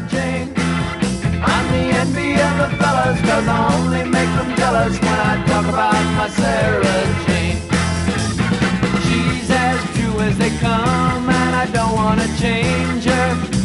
Jane. I'm the envy of the fellas, 'cause I only make them jealous when I talk about my Sarah Jane. She's as true as they come, and I don't wanna change her.